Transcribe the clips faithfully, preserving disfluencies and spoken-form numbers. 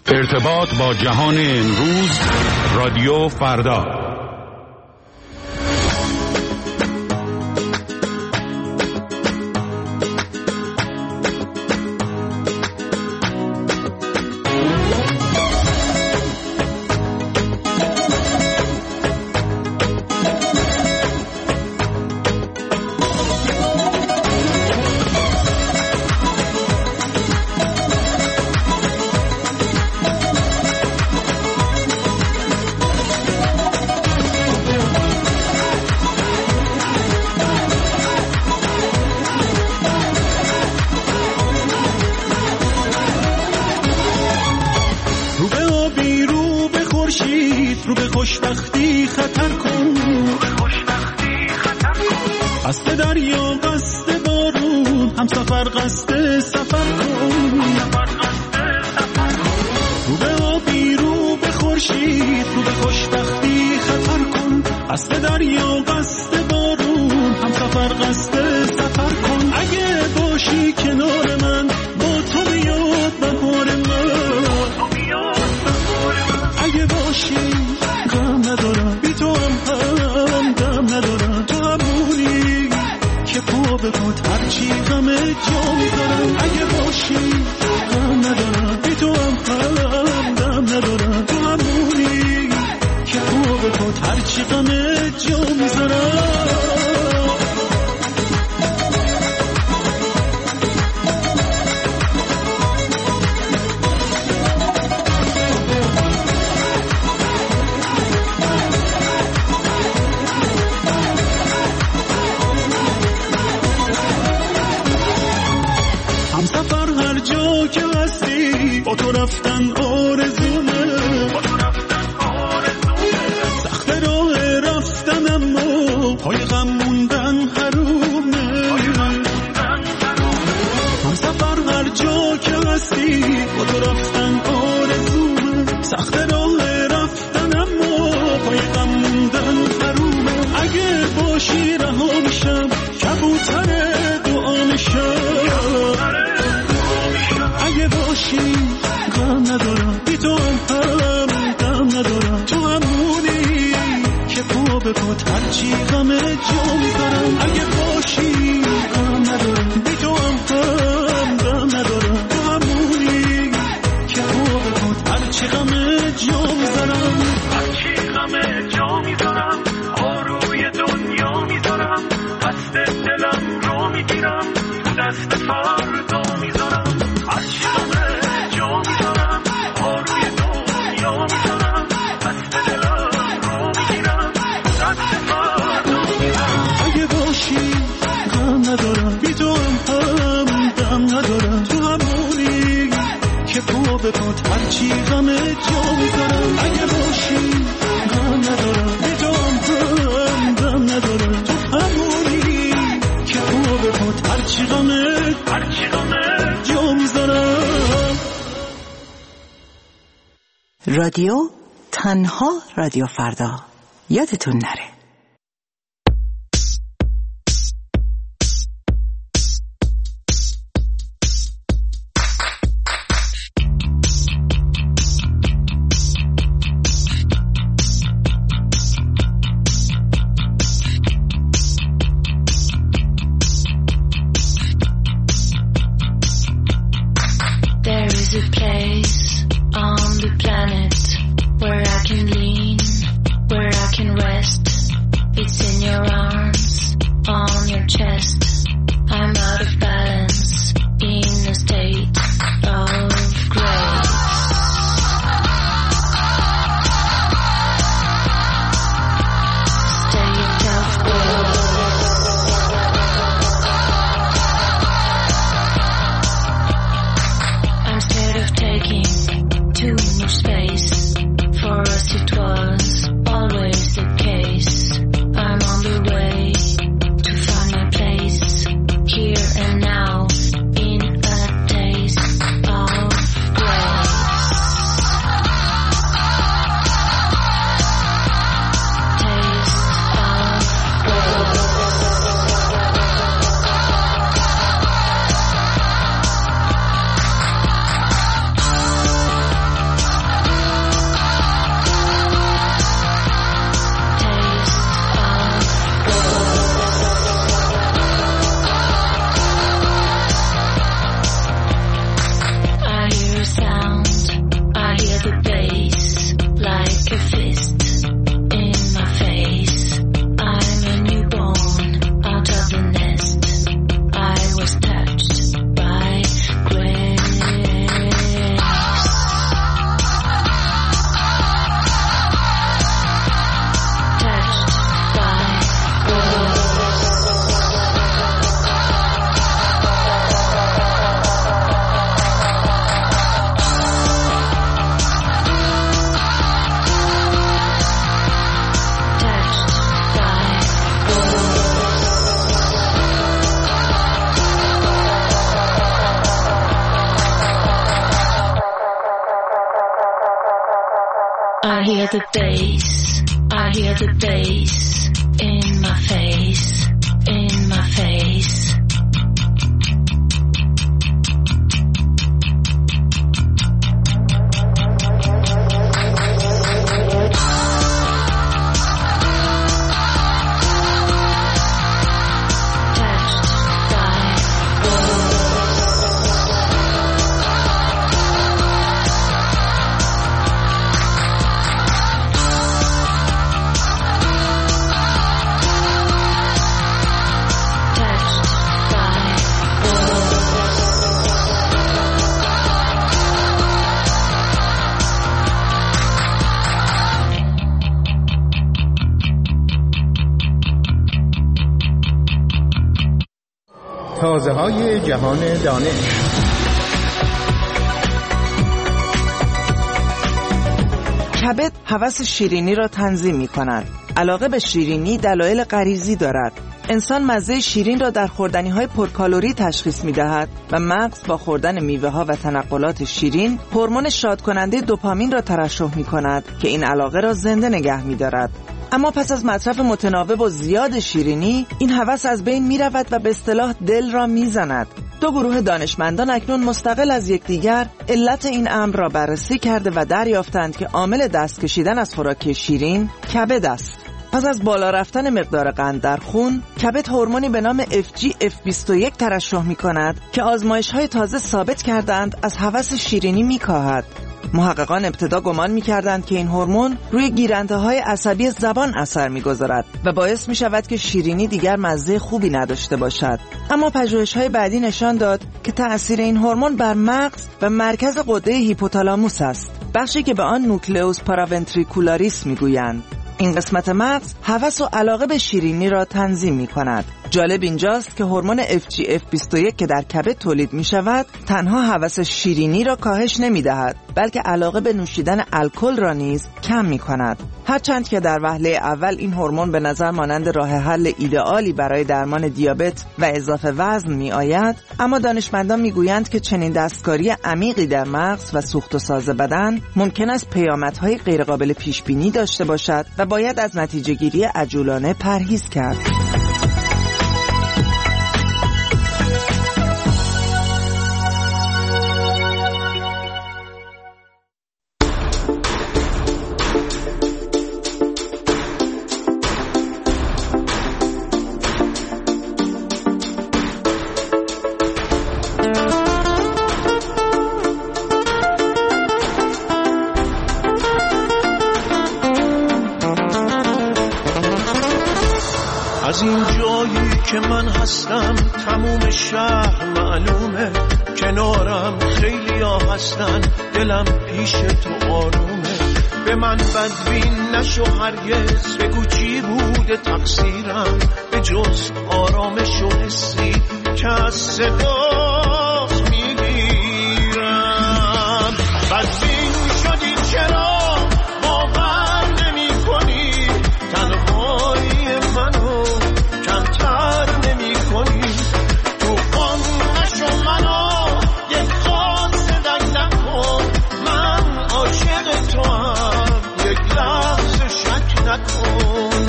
ارتباط با جهان امروز، رادیو فردا. رادیو تنها رادیو فردا، یادتون نره. I hear the bass, I hear the bass in my face, in my face. تازه های جهان دانش. کبد هوس شیرینی را تنظیم می کند. علاقه به شیرینی دلایل غریزی دارد. انسان مزه شیرین را در خوردنی‌های پرکالری تشخیص می‌دهد و مغز با خوردن میوه‌ها و تنقلات شیرین هورمون شادکننده دوپامین را ترشح می‌کند که این علاقه را زنده نگه می‌دارد. اما پس از مصرف متناوب و زیاد شیرینی این هوس از بین می‌رود و به اصطلاح دل را می‌زند. دو گروه دانشمندان اکنون مستقل از یکدیگر علت این امر را بررسی کرده و دریافتند که عامل دست کشیدن از خوراک شیرین کبد است. پس از بالا رفتن مقدار قند در خون، کبد هورمونی به نام اف جی اف بیست و یک ترشح می‌کند که آزمایش‌های تازه ثابت کردند از هوس شیرینی می‌کاهد. محققان ابتدا گمان می‌کردند که این هورمون روی گیرنده‌های عصبی زبان اثر می‌گذارد و باعث می‌شود که شیرینی دیگر مزه خوبی نداشته باشد. اما پژوهش‌های بعدی نشان داد که تأثیر این هورمون بر مغز و مرکز غده هیپوتالاموس است، بخشی که به آن نوکلئوس پاراونتریکولاریس می‌گویند. این قسمت مغز هوس و علاقه به شیرینی را تنظیم می کند. جالب اینجاست که هورمون اف جی اف بیست و یک که در کبد تولید می شود تنها هوس شیرینی را کاهش نمی دهد، بلکه علاقه به نوشیدن الکل را نیز کم می کند. هرچند که در وهله اول این هورمون به نظر مانند راه حل ایدئالی برای درمان دیابت و اضافه وزن می آید، اما دانشمندان می گویند که چنین دستکاری عمیقی در مغز و سوخت و ساز بدن ممکن است پیامدهای غیرقابل پیش بینی داشته باشد و باید از نتیجه گیری عجولانه پرهیز کرد. از این جایی که من هستم تموم شهر معلومه، کنارم خیلی ها هستن، دلم پیش تو آرومه. به من بدبین نشو هرگز، بگو چی بوده تقصیرم، به جز آرامش و حسی که از صدا میگیرم. بدبین شدی چرا باور نمی کنی، تنهایی منو کمتر نمی کنی. تو قم نشو منو یک خاص در نکن، من عاشق تو هم یک لحظه شک نکن.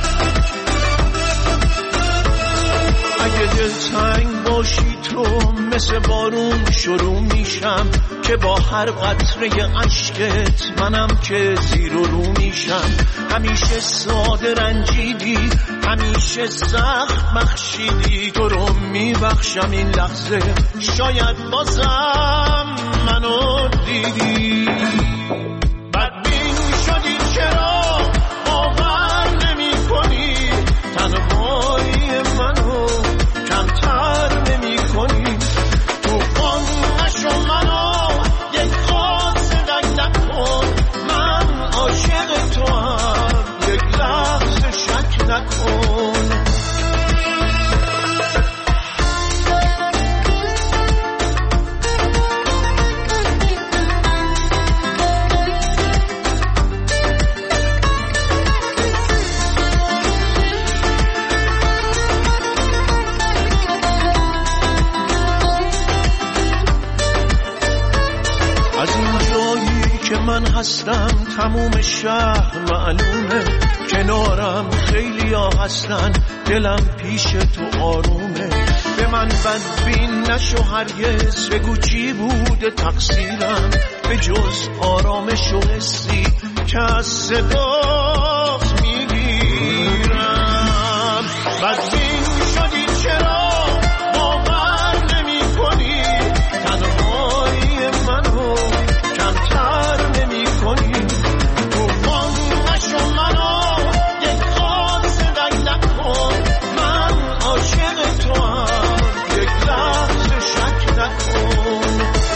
اگه دلتنگ باشی تو مثل بارون شروع میشم که با هر قطره عشقت منم که زیر و رو میشم. همیشه ساده رنجیدی، همیشه سخت بخشیدی، تو رو میبخشم این لحظه شاید بازم منو دیدی. بدبین شدی چرا باور نمی کنی، تنهایی منو کمتر نمی کنی. تو قان نشو منو یک خاص دک نکن، من عاشق تو هم یک لحظه شک نکن. من هستم تموم شهر معلومه، کنارم خیلی ها هستن دلم پیش تو آرومه. به من بدبین نشو هرگز، بگو چی بوده تقصیرم به جز آرامش و حسی که از صدات میگیرم. بدبین شدی چرا باور نمی کنی، تنهایی منو کمتر نمی کنی. تو من نشو منو یک خاص دک نکن، من عاشق تو هم یک لحظه شک نکن.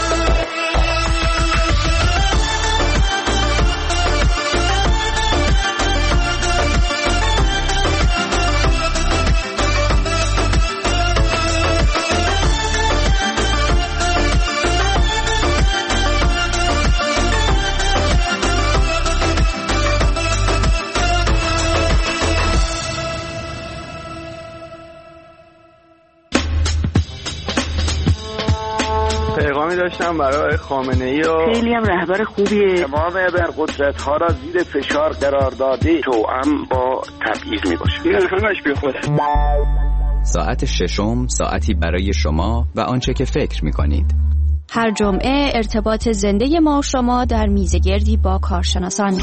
پیغامی داشتم برای خامنه‌ای و خیلی هم رهبر خوبیه. تمام ابرقدرت‌ها را زیر فشار قرار داده، توأم با تبعیض میباشه. این همش بی خوده. ساعت ششم، ساعتی برای شما و آنچه که فکر میکنید. هر جمعه ارتباط زنده ما و شما در میزگردی با کارشناسان.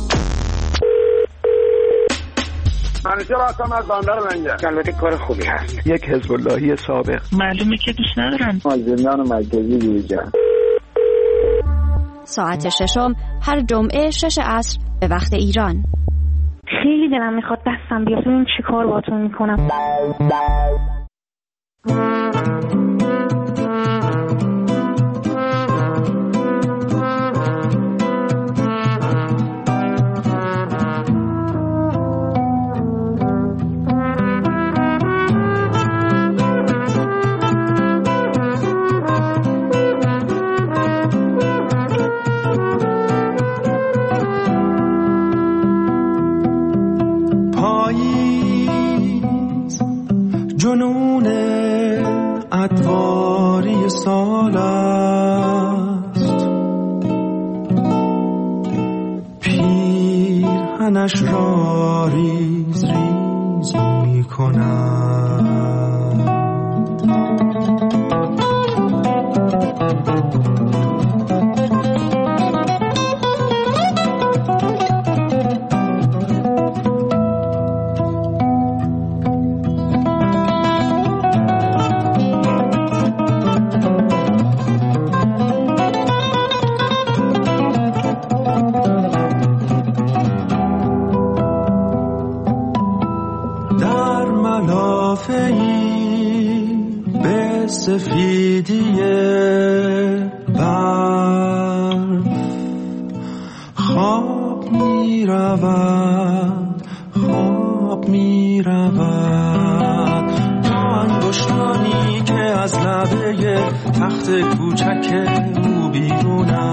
همیشه راستم از باندار منگه. البته کار خوبی هست. یک حزب اللهی سابق. معلومه که دوست ندارم. از زندان مرکزی بیرون. ساعت ششم هر جمعه شش عصر به وقت ایران. خیلی دلم میخواد دستم بیاد ببینم چی کار باهاتون میکنم. جنون ادواری سال است، پیرهنش را ریز ریز می کند. سفیدی برف خواب می رود، خواب می رود. تا انگشتانی که از لبه تخت کوچک او بیرون